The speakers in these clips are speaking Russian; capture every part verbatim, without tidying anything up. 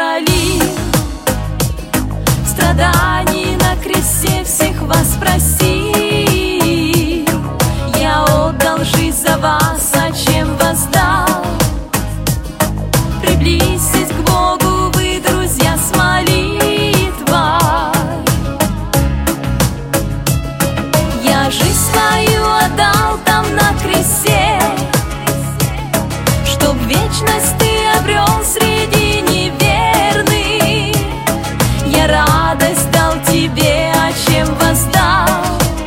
пролил страданий на кресте, всех вас просил. Я отдал жизнь за вас, а чем воздал? Приблизьтесь к Богу вы, друзья, с молитвой. Я жизнь свою отдал там на кресте, чтоб вечность ты обрел среди неверных. Я радость дал тебе, а чем воздал?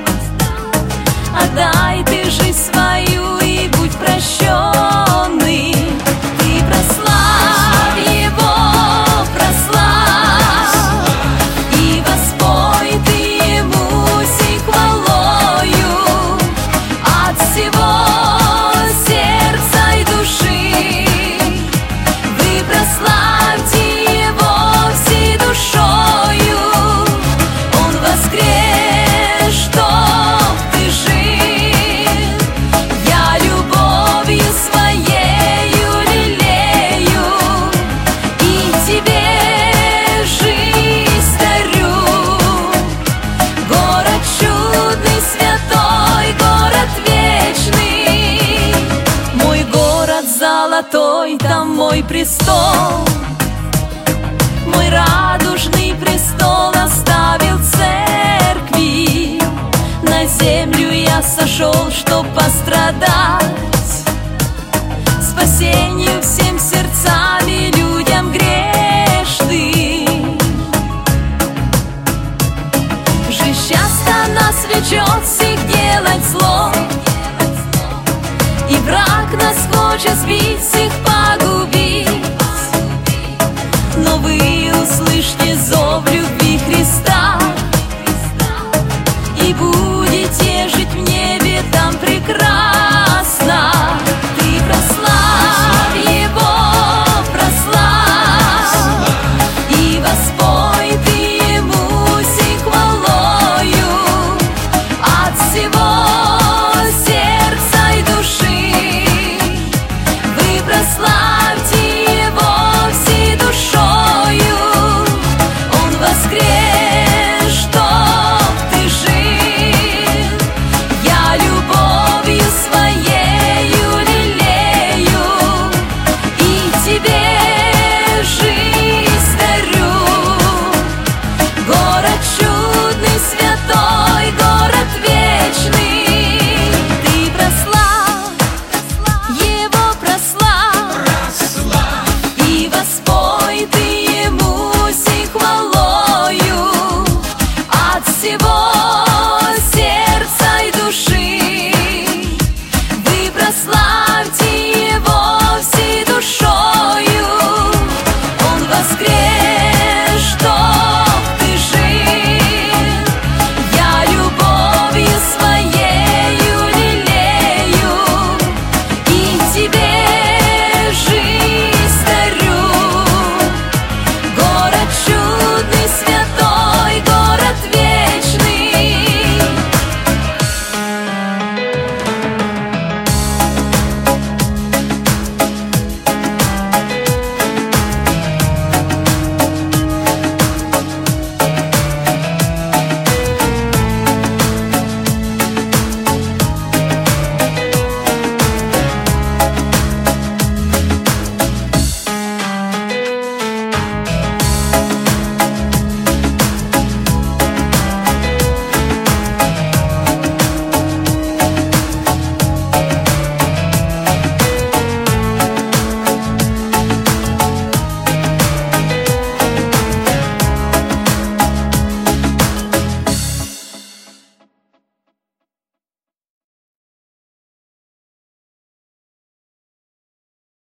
Отдай ты жизнь свою и будь прощенный. Ты прославь Его, прославь, и воспой ты Ему сей хвалою от всего сердца и души. Вы прославьте Его всей душою, Он воскрес, чтоб ты жил. Я любовью своею лелею и тебе жизнь дарю. Город чудный, святой, город вечный, мой город золотой, там мой престол. Мой радужный престол оставил церкви. На землю я сошел, чтоб пострадать, спасению всем сердцам и людям грешным. Жизнь часто нас влечет всех делать зло, и враг нас хочет сбить, всех погубить. Но вы услышьте зов любви Христа, и будете